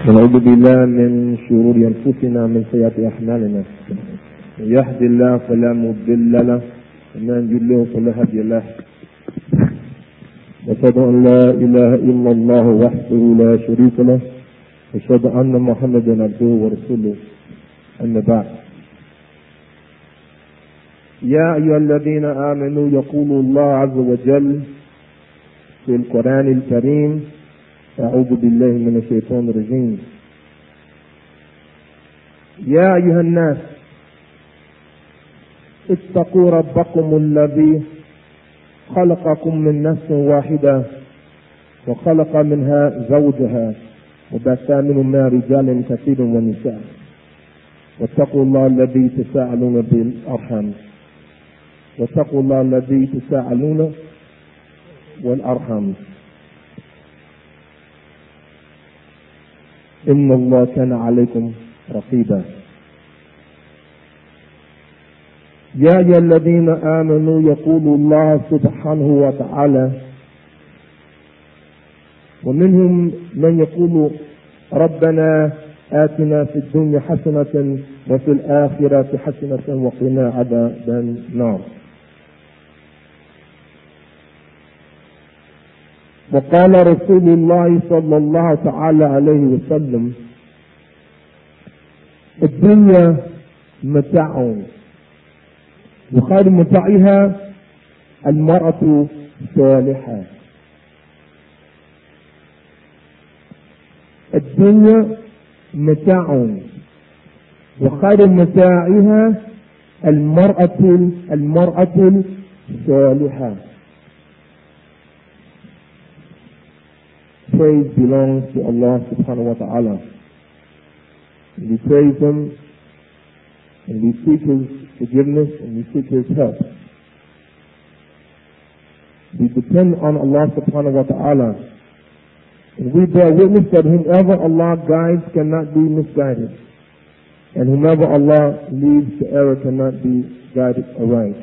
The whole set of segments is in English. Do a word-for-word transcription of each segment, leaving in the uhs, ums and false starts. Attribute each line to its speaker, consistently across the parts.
Speaker 1: ونعوذ بالله من شرور أنفسنا من سيئات أعمالنا. من يهد الله فلا مضل له ومن يضلل فلا هادي له. أشهد أن لا إله إلا الله وحده لا شريك له وأشهد أن محمدا عبده ورسوله. أما بعد، يا أيها الذين آمنوا يقول الله عز وجل في القرآن الكريم: أعوذ بالله من الشيطان الرجيم. يا أيها الناس اتقوا ربكم الذي خلقكم من نفس واحدة وخلق منها زوجها وبث منهما رجالا كثيرا ونساء واتقوا الله الذي تساءلون بالأرحام واتقوا الله الذي تساءلون والأرحام إن الله كان عليكم رقيبا. يا أيها الذين آمنوا يقول الله سبحانه وتعالى: ومنهم من يقول ربنا آتنا في الدنيا حسنة وفي الآخرة حسنة وقنا عذاب النار. وقال رسول الله صلى الله تعالى عليه وسلم: الدنيا متاع وخير متاعها المرأة الصالحة. الدنيا متاع وخير متاعها المرأة المرأة الصالحة. Praise belongs to Allah subhanahu wa ta'ala. We praise Him and we seek His forgiveness and we seek His help. We depend on Allah subhanahu wa ta'ala and we bear witness that whomever Allah guides cannot be misguided and whomever Allah leads to error cannot be guided aright.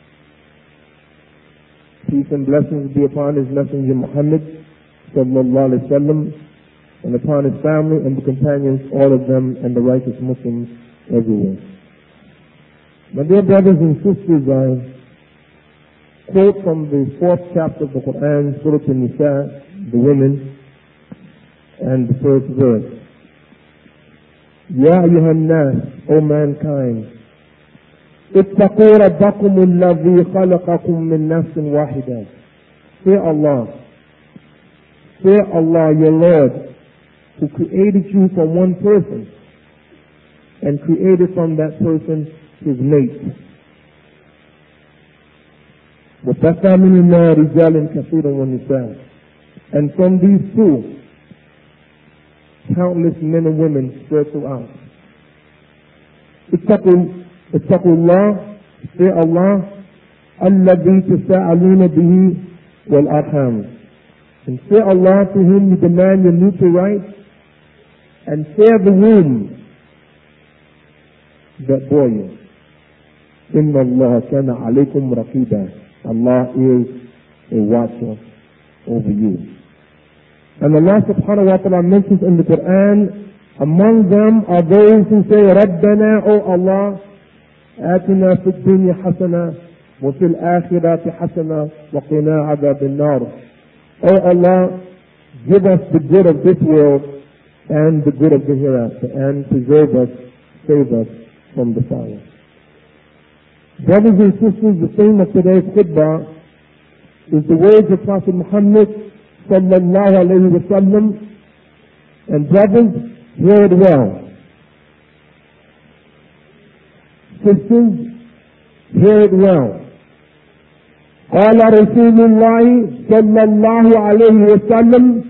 Speaker 1: Peace and blessings be upon His Messenger Muhammad sallallahu alaihi wasallam and upon his family and the companions, all of them, and the righteous Muslims everywhere. My dear brothers and sisters, I quote from the fourth chapter of the Quran, Surah An-Nisa, the women, and the first verse. Ya ayyuhan nas, O mankind, ittaqu rabbakum alladhi khalaqakum min nafsin wahida. Fear Allah. Fear Allah, your Lord, who created you from one person and created from that person his mate. وَبَثَّ مِنْهُمَا رِجَالًا كَثِيرًا وَنِسَاءً. And from these two, countless men and women spread throughout. اتقوا اتقوا الله, fear Allah, الَّذِي تَسَاءَلُونَ بِهِ وَالْأَرْحَامِ. And fear Allah, to whom you demand your mutual rights, and fear the womb that bore you. Inna Allah kana alaykum raqiba. Allah is a watcher over you. And Allah subhanahu wa ta'ala mentions in the Quran, among them are those who say, Rabbana, O Allah, atina fid dunya hasana, wa fil akhirati hasana, wa qina adab an-nar. O Allah, give us the good of this world and the good of the hereafter, and preserve us, save us from the fire. Brothers and sisters, the theme of today's khutbah is the words of Prophet Muhammad sallallahu alayhi wa sallam. And brothers, hear it well. Sisters, hear it well. قال رسول الله صلى الله عليه وسلم: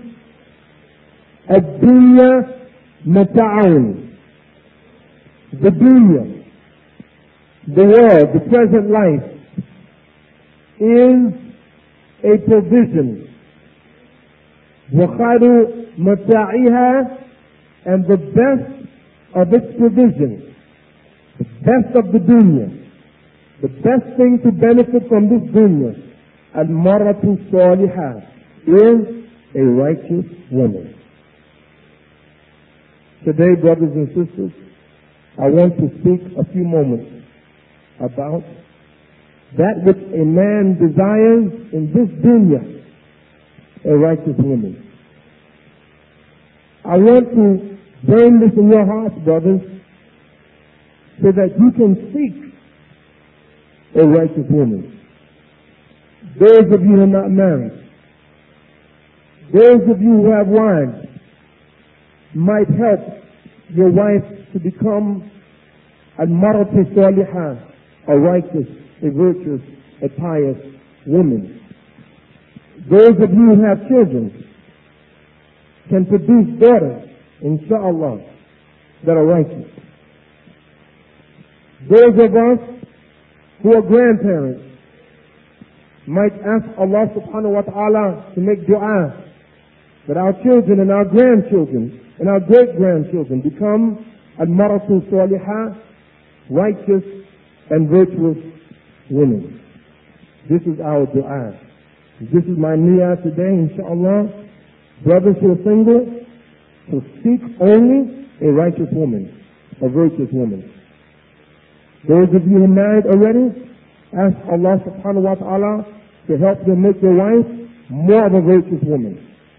Speaker 1: الدنيا متاع. The dunya, the world, the present life, is a provision. وخير متاعها, and the best of its provision, the best of the dunya, the best thing to benefit from this dunya, al-maratu salihah, is a righteous woman. Today, brothers and sisters, I want to speak a few moments about that which a man desires in this dunya, a righteous woman. I want to burn this in your hearts, brothers, so that you can seek a righteous woman. Those of you who are not married, those of you who have wives, might help your wife to become a maratu salihah, a righteous, a virtuous, a pious woman. Those of you who have children can produce daughters, inshallah, that are righteous. Those of us who are grandparents might ask Allah subhanahu wa ta'ala to make dua that our children and our grandchildren and our great-grandchildren become al-maratu salihah, righteous and virtuous women. This is our dua. This is my niyyah today, inshallah. Brothers who are single, to seek only a righteous woman, a virtuous woman. Those of you who are married already, ask Allah subhanahu wa ta'ala to help you make your wife more of a virtuous woman.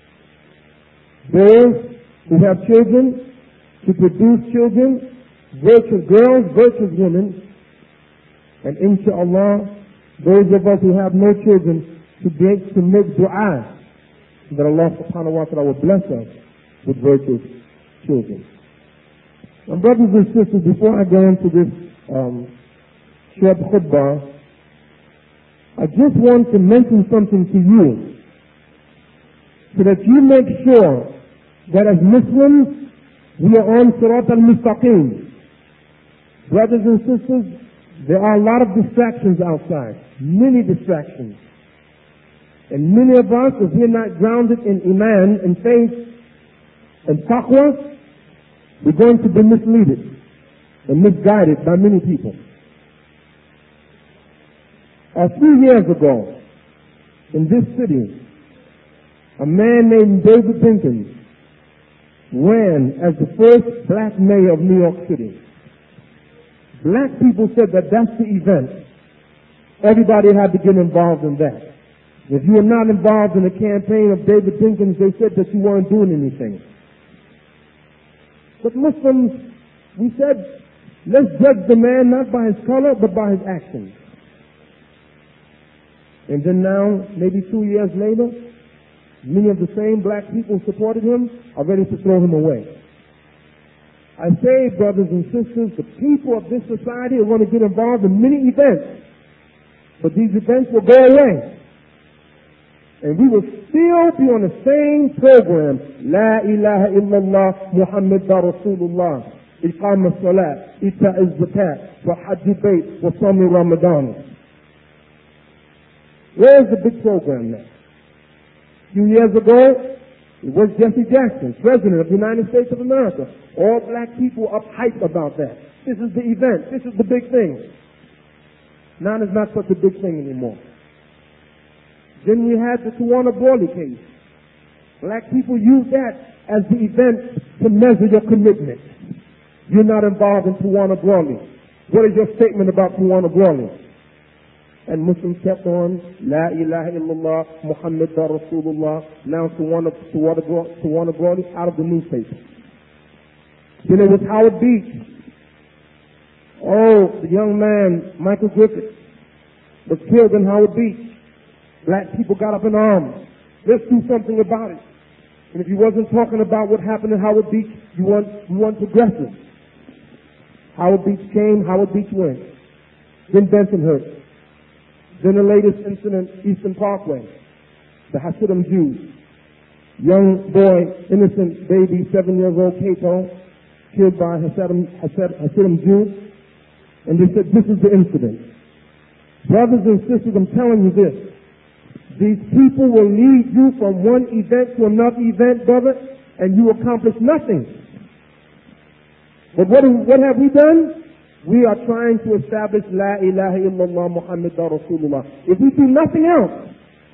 Speaker 1: Those who have children, to produce children, virtuous girls, virtuous women. And inshallah, those of us who have no children, to be to make dua that Allah subhanahu wa ta'ala will bless us with virtuous children. And brothers and sisters, before I go into this um, short khutbah, I just want to mention something to you so that you make sure that as Muslims, we are on Sirat al-Mustaqim. Brothers and sisters, there are a lot of distractions outside, many distractions. And many of us, if we're not grounded in Iman and faith and taqwa, we're going to be misled and misguided by many people. A few years ago, in this city, a man named David Dinkins ran as the first black mayor of New York City. Black people said that that's the event. Everybody had to get involved in that. If you were not involved in the campaign of David Dinkins, they said that you weren't doing anything. But Muslims, we said, let's judge the man not by his color, but by his actions. And then now, maybe two years later, many of the same black people who supported him are ready to throw him away. I say, brothers and sisters, the people of this society are going to get involved in many events. But these events will go away. And we will still be on the same program. La ilaha illallah Muhammadur Rasulullah. Iqam as-salat, ita az-zakat, wa hajj bayt, wa sawm Ramadan. Where's the big program now? A few years ago, it was Jesse Jackson, President of the United States of America. All black people up hype about that. This is the event. This is the big thing. Now it's not such a big thing anymore. Then we had the Tawana Brawley case. Black people use that as the event to measure your commitment. You're not involved in Tawana Brawley. What is your statement about Tawana Brawley? And Muslims kept on, La ilaha illallah Muhammadur Rasulullah, now Tawana, Tawana, Tawana Brawley out of the newspaper. Then it was Howard Beach. Oh, the young man, Michael Griffith, was killed in Howard Beach. Black people got up in arms. Let's do something about it. And if you wasn't talking about what happened in Howard Beach, you weren't, you weren't progressive. Howard Beach came, Howard Beach went. Then Bensonhurst. Then the latest incident, Eastern Parkway. The Hasidim Jews. Young boy, innocent baby, seven years old, Cato, killed by Hasidim, Hasidim Jews. And they said, this is the incident. Brothers and sisters, I'm telling you this. These people will lead you from one event to another event, brother, and you accomplish nothing. But what, what have we done? We are trying to establish La ilaha illallah Muhammadur Rasulullah. If we do nothing else,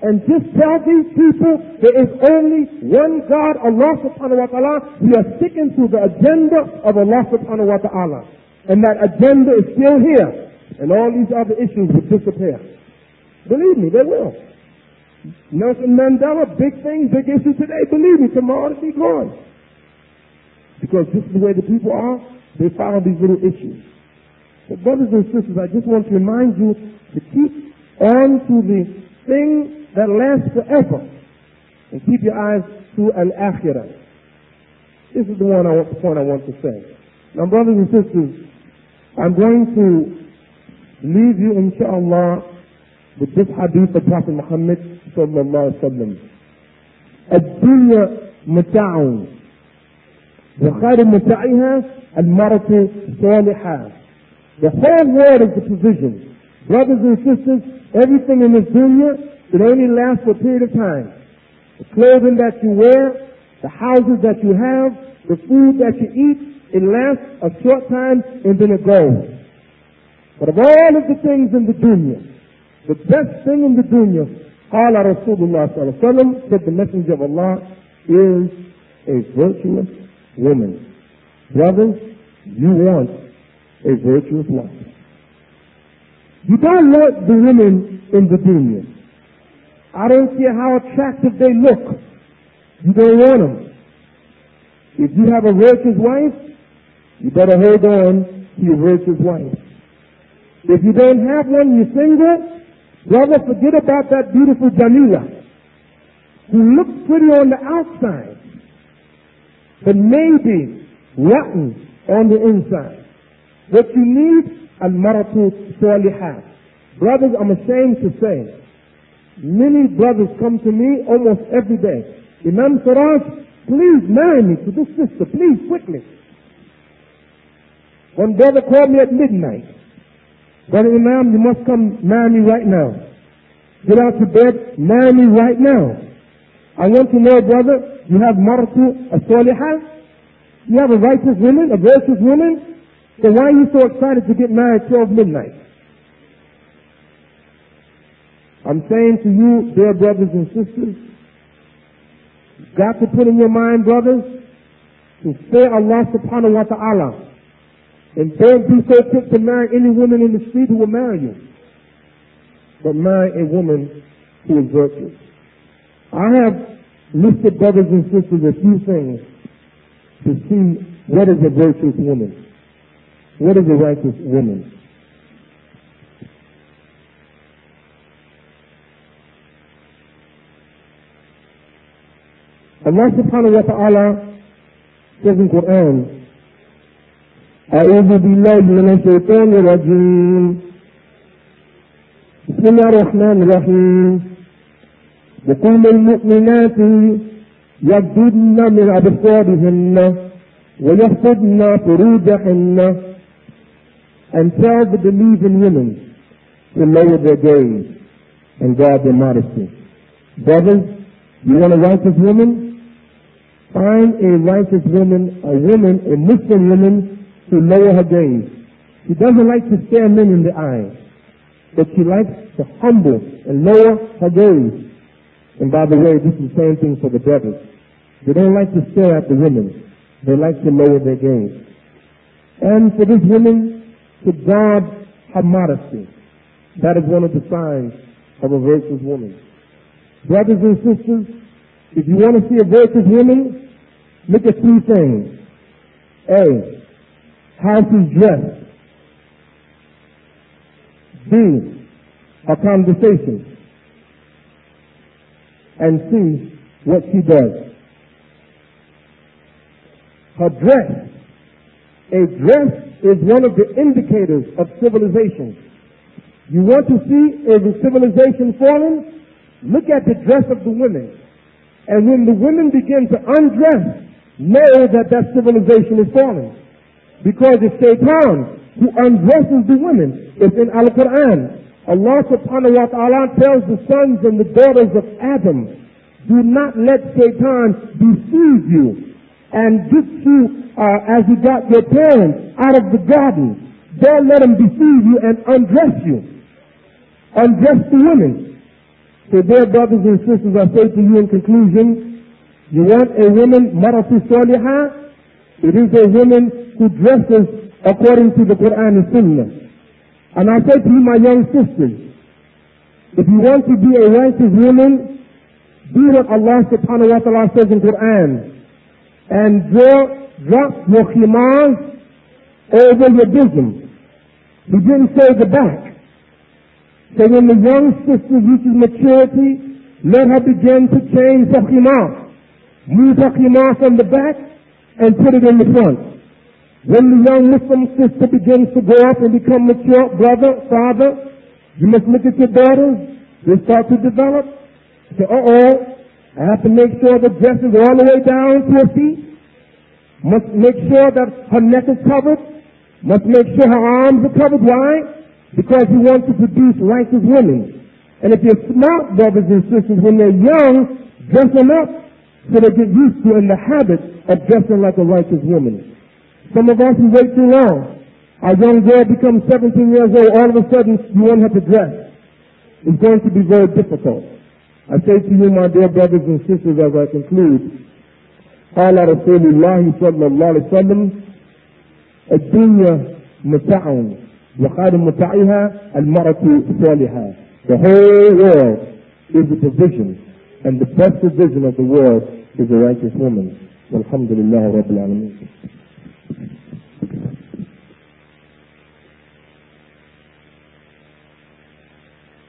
Speaker 1: and just tell these people there is only one God, Allah subhanahu wa ta'ala. We are sticking to the agenda of Allah subhanahu wa ta'ala. And that agenda is still here. And all these other issues will disappear. Believe me, they will. Nelson Mandela, big thing, big issue today. Believe me, tomorrow it'll be gone. Because this is the way the people are. They follow these little issues. So brothers and sisters, I just want to remind you to keep on to the thing that lasts forever. And keep your eyes to al-akhirah. This is the one I want, the point I want to say. Now brothers and sisters, I'm going to leave you inshallah with this hadith of Prophet Muhammad sallallahu alaihi wasallam. الدنيا متاع وخير متاعها المرأة الصالحة. The whole world is the provision. Brothers and sisters, everything in this dunya, it only lasts for a period of time. The clothing that you wear, the houses that you have, the food that you eat, it lasts a short time and then it goes. But of all of the things in the dunya, the best thing in the dunya, قال رسول الله صلى الله عليه وسلم, said the Messenger of Allah, is a virtuous woman. Brothers, you want a virtuous life. You don't want the women in the dunya. I don't care how attractive they look. You don't want them. If you have a virtuous wife, you better hold on to your virtuous wife. If you don't have one, you're single, brother, forget about that beautiful Jamila who looks pretty on the outside, but maybe rotten on the inside. What you need, al-maratu salihah. Brothers, I'm ashamed to say, many brothers come to me almost every day. Imam Siraj, please marry me to this sister, please, quickly. One brother called me at midnight. Brother Imam, you must come marry me right now. Get out to bed, marry me right now. I want to know, brother, you have maratu as-salihah? You have a righteous woman, a virtuous woman? So why are you so excited to get married at twelve midnight? I'm saying to you, dear brothers and sisters, you've got to put in your mind, brothers, to fear Allah subhanahu wa ta'ala. And don't be so quick to marry any woman in the street who will marry you. But marry a woman who is virtuous. I have listed, brothers and sisters, a few things to see what is a virtuous woman. What is a righteous woman? Allah subhanahu wa ta'ala says in Quran, أعوذ بالله من الشيطان الرجيم بسم الله الرحمن الرحيم وقل المؤمنات يغضضن من أبصارهن ويحفظن فروجهن, and tell the believing women to lower their gaze and guard their modesty. Brothers, you want a righteous woman? Find a righteous woman, a woman, a Muslim woman, to lower her gaze. She doesn't like to stare men in the eye, but she likes to humble and lower her gaze. And by the way, this is the same thing for the brothers. They don't like to stare at the women. They like to lower their gaze. And for this woman to guard her modesty. That is one of the signs of a virtuous woman. Brothers and sisters, if you want to see a virtuous woman, look at three things. A, how she's dressed. B, her conversation. And C, what she does. Her dress. A dress is one of the indicators of civilization. You want to see is a civilization falling? Look at the dress of the women. And when the women begin to undress, know that that civilization is falling. Because it's Shaitan who undresses the women. It's in Al-Quran. Allah subhanahu wa ta'ala tells the sons and the daughters of Adam, do not let Shaitan deceive you and get you uh, as you got your parents out of the garden. Don't let him deceive you and undress you. Undress the women. So dear brothers and sisters, I say to you in conclusion, you want a woman, maratu salihah? It is a woman who dresses according to the Quran and Sunnah. And I say to you, my young sisters, if you want to be a righteous woman, do what Allah subhanahu wa ta'ala says in Quran. And draw, drop your khimars over your bosom. He didn't say the back. So when the young sister reaches maturity, let her begin to change her khimar. Move her khimar from the back and put it in the front. When the young Muslim sister begins to grow up and become mature, brother, father, you must look at your daughters. They start to develop. Say, uh-oh, I have to make sure the dress is all the way down to her feet. Must make sure that her neck is covered. Must make sure her arms are covered. Why? Because you want to produce righteous women. And if you're smart, brothers and sisters, when they're young, dress them up so they get used to in the habit of dressing like a righteous woman. Some of us, we wait too long. Our young girl becomes seventeen years old, all of a sudden you want her to dress. It's going to be very difficult. I say to you, my dear brothers and sisters, as I conclude, قال رسول الله صلى الله عليه وسلم الدنيا متاع وخير متاعها المرأة صالحة. The whole world is a provision, and the best provision of the world is a righteous woman. Walhamdulillah Rabbil Alameen.